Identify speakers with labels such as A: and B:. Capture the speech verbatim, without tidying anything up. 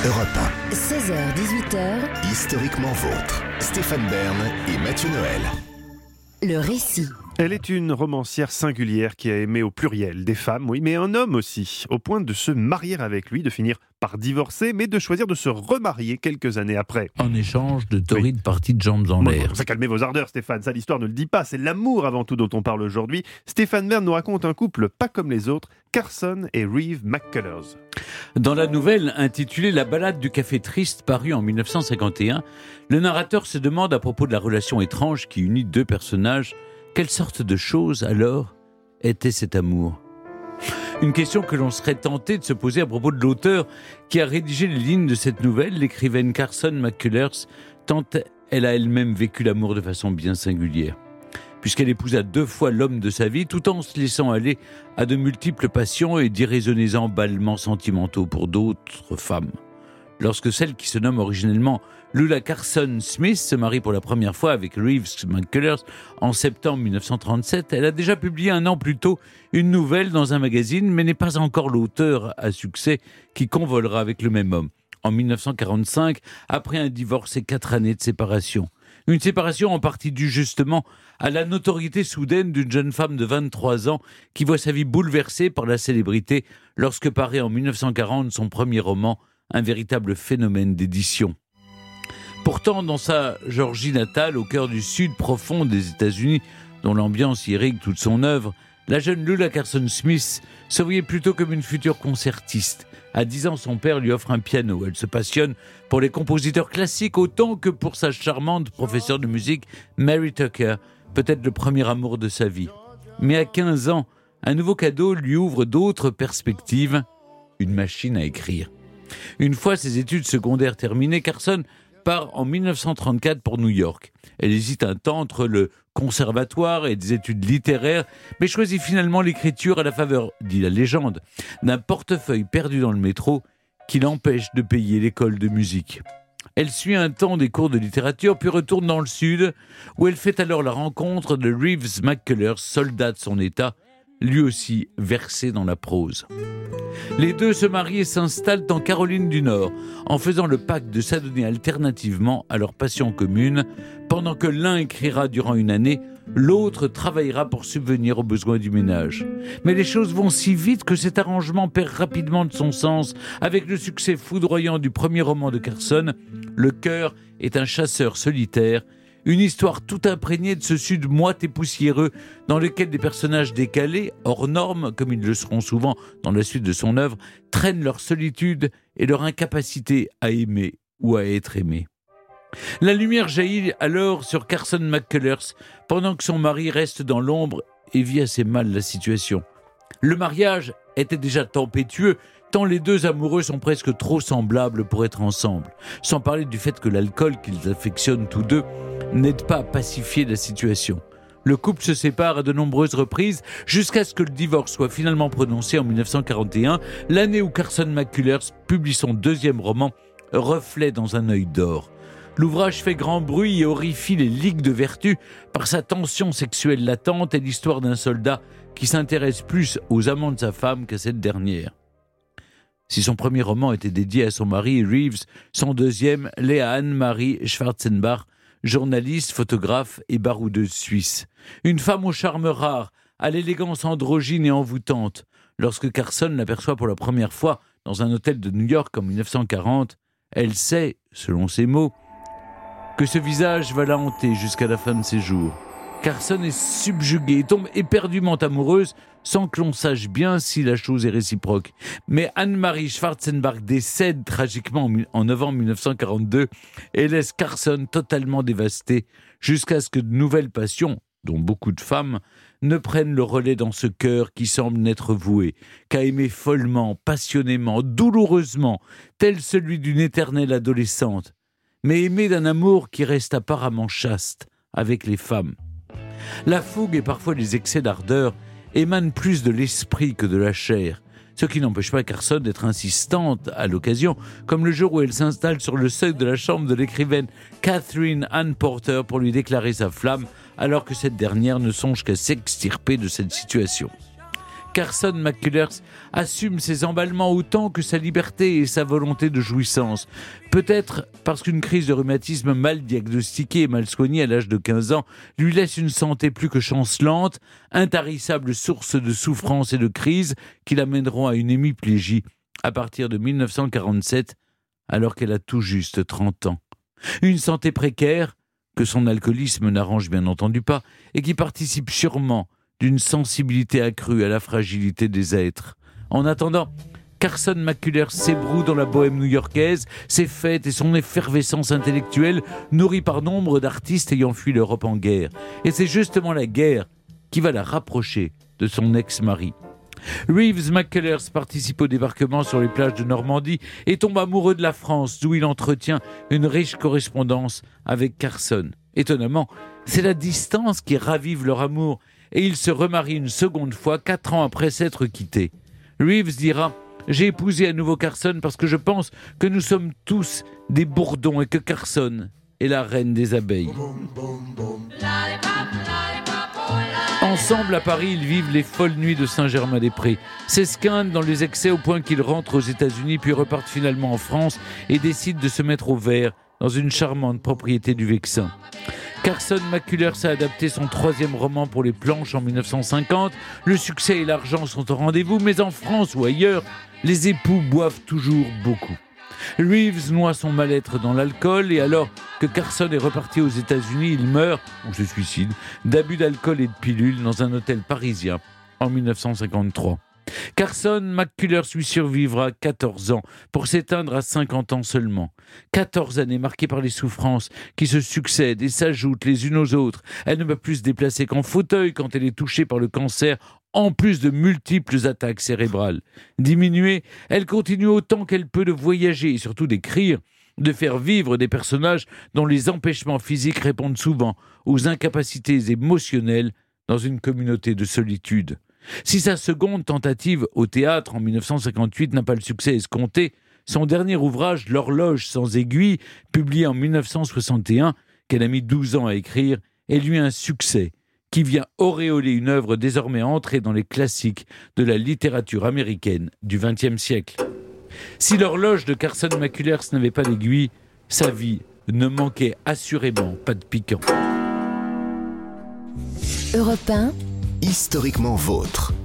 A: Europe un.
B: seize heures dix-huit heures.
A: Historiquement vôtre. Stéphane Bern et Mathieu Noël.
B: Le récit.
C: Elle est une romancière singulière qui a aimé au pluriel des femmes, oui, mais un homme aussi, au point de se marier avec lui, de finir par divorcer, mais de choisir de se remarier quelques années après.
D: En échange de torrides oui. parties de jambes en
C: bon,
D: l'air.
C: Ça calmez vos ardeurs, Stéphane, ça l'histoire ne le dit pas, c'est l'amour avant tout dont on parle aujourd'hui. Stéphane Bern nous raconte un couple pas comme les autres, Carson et Reeve McCullers.
D: Dans la nouvelle intitulée « La balade du café triste » parue en dix-neuf cent cinquante et un, le narrateur se demande à propos de la relation étrange qui unit deux personnages. Quelle sorte de chose, alors, était cet amour ? Une question que l'on serait tenté de se poser à propos de l'auteur qui a rédigé les lignes de cette nouvelle, l'écrivaine Carson McCullers, tant elle a elle-même vécu l'amour de façon bien singulière. Puisqu'elle épousa deux fois l'homme de sa vie, tout en se laissant aller à de multiples passions et d'irraisonnés emballements sentimentaux pour d'autres femmes. Lorsque celle qui se nomme originellement Lula Carson Smith se marie pour la première fois avec Reeve McCullers en septembre dix-neuf cent trente-sept, elle a déjà publié un an plus tôt une nouvelle dans un magazine, mais n'est pas encore l'auteur à succès qui convolera avec le même homme. En dix-neuf cent quarante-cinq, après un divorce et quatre années de séparation. Une séparation en partie due justement à la notoriété soudaine d'une jeune femme de vingt-trois ans qui voit sa vie bouleversée par la célébrité lorsque paraît en dix-neuf cent quarante son premier roman, un véritable phénomène d'édition. Pourtant, dans sa Géorgie natale, au cœur du sud profond des États-Unis, dont l'ambiance irrigue toute son œuvre, la jeune Lula Carson Smith se voyait plutôt comme une future concertiste. À dix ans, son père lui offre un piano. Elle se passionne pour les compositeurs classiques autant que pour sa charmante professeure de musique, Mary Tucker, peut-être le premier amour de sa vie. Mais à quinze ans, un nouveau cadeau lui ouvre d'autres perspectives, une machine à écrire. Une fois ses études secondaires terminées, Carson part en dix-neuf cent trente-quatre pour New York. Elle hésite un temps entre le conservatoire et des études littéraires, mais choisit finalement l'écriture à la faveur, dit la légende, d'un portefeuille perdu dans le métro qui l'empêche de payer l'école de musique. Elle suit un temps des cours de littérature, puis retourne dans le sud, où elle fait alors la rencontre de Reeve McCullers, soldat de son état, lui aussi versé dans la prose. Les deux se marient et s'installent en Caroline du Nord, en faisant le pacte de s'adonner alternativement à leur passion commune, pendant que l'un écrira durant une année, l'autre travaillera pour subvenir aux besoins du ménage. Mais les choses vont si vite que cet arrangement perd rapidement de son sens. Avec le succès foudroyant du premier roman de Carson, Le cœur est un chasseur solitaire, une histoire tout imprégnée de ce sud moite et poussiéreux dans lequel des personnages décalés, hors normes, comme ils le seront souvent dans la suite de son œuvre, traînent leur solitude et leur incapacité à aimer ou à être aimé. La lumière jaillit alors sur Carson McCullers pendant que son mari reste dans l'ombre et vit assez mal la situation. Le mariage était déjà tempétueux, tant les deux amoureux sont presque trop semblables pour être ensemble. Sans parler du fait que l'alcool qu'ils affectionnent tous deux n'aide pas à pacifier la situation. Le couple se sépare à de nombreuses reprises jusqu'à ce que le divorce soit finalement prononcé en dix-neuf cent quarante et un, l'année où Carson McCullers publie son deuxième roman, Reflet dans un œil d'or. L'ouvrage fait grand bruit et horrifie les ligues de vertu par sa tension sexuelle latente et l'histoire d'un soldat qui s'intéresse plus aux amants de sa femme qu'à cette dernière. Si son premier roman était dédié à son mari Reeves, son deuxième l'est à Anne-Marie Schwarzenbach, journaliste, photographe et baroudeuse suisse. Une femme au charme rare, à l'élégance androgyne et envoûtante. Lorsque Carson l'aperçoit pour la première fois dans un hôtel de New York en dix-neuf cent quarante, elle sait, selon ses mots, que ce visage va la hanter jusqu'à la fin de ses jours. Carson est subjuguée et tombe éperdument amoureuse sans que l'on sache bien si la chose est réciproque. Mais Anne-Marie Schwarzenbach décède tragiquement en novembre dix-neuf cent quarante-deux et laisse Carson totalement dévasté jusqu'à ce que de nouvelles passions, dont beaucoup de femmes, ne prennent le relais dans ce cœur qui semble n'être voué qu'à aimer follement, passionnément, douloureusement, tel celui d'une éternelle adolescente, mais aimé d'un amour qui reste apparemment chaste avec les femmes. La fougue et parfois les excès d'ardeur émanent plus de l'esprit que de la chair, ce qui n'empêche pas Carson d'être insistante à l'occasion, comme le jour où elle s'installe sur le seuil de la chambre de l'écrivaine Catherine Ann Porter pour lui déclarer sa flamme, alors que cette dernière ne songe qu'à s'extirper de cette situation. Carson McCullers assume ses emballements autant que sa liberté et sa volonté de jouissance. Peut-être parce qu'une crise de rhumatisme mal diagnostiquée et mal soignée à l'âge de quinze ans lui laisse une santé plus que chancelante, intarissable source de souffrance et de crise qui l'amèneront à une hémiplégie à partir de mille neuf cent quarante-sept, alors qu'elle a tout juste trente ans. Une santé précaire, que son alcoolisme n'arrange bien entendu pas, et qui participe sûrement d'une sensibilité accrue à la fragilité des êtres. En attendant, Carson McCullers s'ébroue dans la bohème new-yorkaise, ses fêtes et son effervescence intellectuelle, nourrie par nombre d'artistes ayant fui l'Europe en guerre. Et c'est justement la guerre qui va la rapprocher de son ex-mari. Reeves McCullers participe au débarquement sur les plages de Normandie et tombe amoureux de la France, d'où il entretient une riche correspondance avec Carson. Étonnamment, c'est la distance qui ravive leur amour et ils se remarient une seconde fois, quatre ans après s'être quittés. Reeves dira « J'ai épousé à nouveau Carson parce que je pense que nous sommes tous des bourdons et que Carson est la reine des abeilles. » Ensemble, à Paris, ils vivent les folles nuits de Saint-Germain-des-Prés. S'esquintent dans les excès au point qu'ils rentrent aux États-Unis puis repartent finalement en France et décident de se mettre au vert dans une charmante propriété du Vexin. Carson McCullers a adapté son troisième roman pour les planches en mille neuf cent cinquante. Le succès et l'argent sont au rendez-vous, mais en France ou ailleurs, les époux boivent toujours beaucoup. Reeves noie son mal-être dans l'alcool et alors que Carson est reparti aux États-Unis, il meurt, ou se suicide, d'abus d'alcool et de pilules dans un hôtel parisien en mille neuf cent cinquante-trois. Carson McCullers lui survivra quatorze ans pour s'éteindre à cinquante ans seulement. quatorze années marquées par les souffrances qui se succèdent et s'ajoutent les unes aux autres. Elle ne peut plus se déplacer qu'en fauteuil quand elle est touchée par le cancer, en plus de multiples attaques cérébrales. Diminuée, elle continue autant qu'elle peut de voyager et surtout d'écrire, de faire vivre des personnages dont les empêchements physiques répondent souvent aux incapacités émotionnelles dans une communauté de solitude. Si sa seconde tentative au théâtre en mille neuf cent cinquante-huit n'a pas le succès escompté, son dernier ouvrage, L'horloge sans aiguille, publié en mille neuf cent soixante et un, qu'elle a mis douze ans à écrire, est lui un succès qui vient auréoler une œuvre désormais entrée dans les classiques de la littérature américaine du vingtième siècle. Si l'horloge de Carson McCullers n'avait pas d'aiguille, sa vie ne manquait assurément pas de piquant.
B: Europe un,
A: Historiquement vôtre.